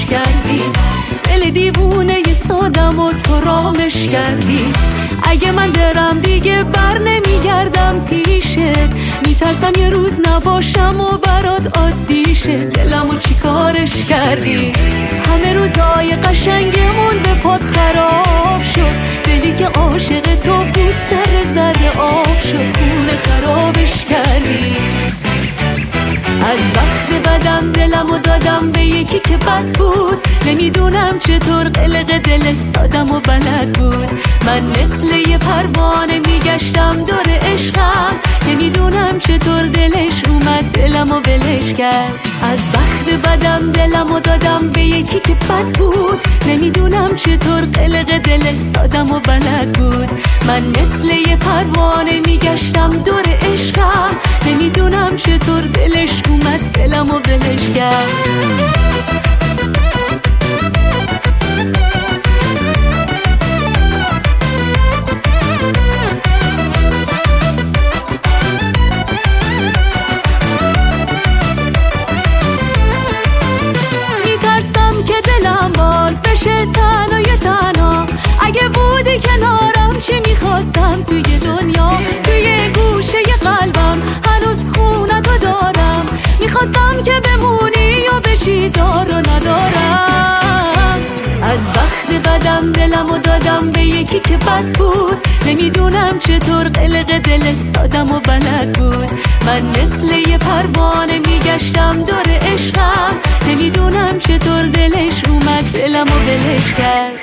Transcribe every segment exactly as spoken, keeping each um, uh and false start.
خرابش کردی، دل دیوونه ی سادم و تو رامش کردی. اگه من برم دیگه بر نمیگردم پیشت، میترسم یه روز نباشم و برات عادی شه. دلمو چی کارش کردی؟ همه روزای قشنگمون به پات خراب شد، دلی که عاشق تو بود سر زده آب شد، خونه خرابش کردی. از وقت بدم دلمو دادم به یکی که بد بود، نمیدونم چطور قلق دل سادم و بلد بود. من مثل یه پروانه میگشتم دور عشقم، نمیدونم چطور دلش اومد دلمو ولش کرد. از وقت بدم دلمو دادم به یکی که بد بود، نمیدونم چطور قلق دل سادم و بلد بود. من مثل یه پروانه میگشتم دور عشقم، نمیدونم چطور دلش اومد دلمو ولش کرد. تنهای تنها اگه بودی کنارم، چی میخواستم توی دنیا؟ توی گوشه قلبم هنوز خونتو دارم، میخواستم که بمونی و بشی دار و ندارم. از وقت بدم دلمو دادم به یکی که بد بود، نمیدونم چطور قلق دل سادم و بلد بود. من مثل یه پروانه میگشتم دور عشقم، نمیدونم چطور دلش اومد دلمو ولش کرد.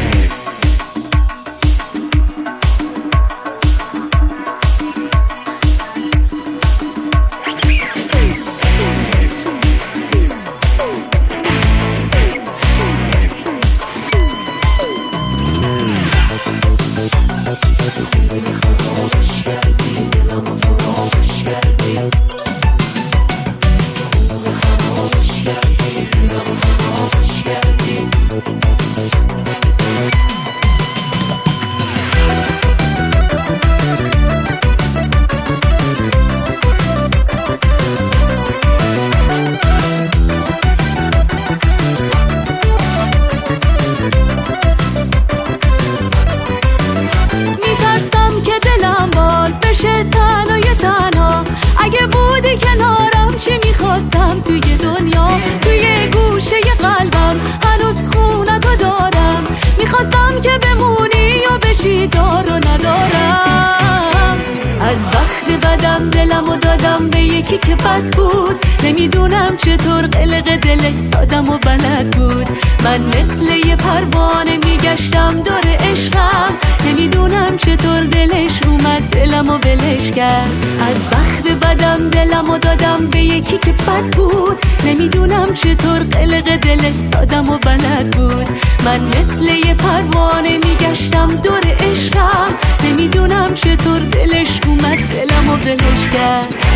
اگه بودی کنارم، چی میخواستم توی دنیا؟ توی گوشه قلبم هنوز خونتو دارم، میخواستم که بمونی و بشی دار و ندارم. از وقت بدم دلمو دادم به یکی که بد بود، نمیدونم چطور قلق دل سادم و بلد بود. من مثل یه پروانه میگشتم دور عشقم، نمیدونم چطور دلش اومد دلمو ولش کرد. از وقت بدم دلمو دادم به یکی که بد بود، نمیدونم چطور قلق دل سادم و بلد بود. من مثل یه پروانه میگشتم دور عشقم، نمیدونم چطور دلش اومد دلمو ولش کرد.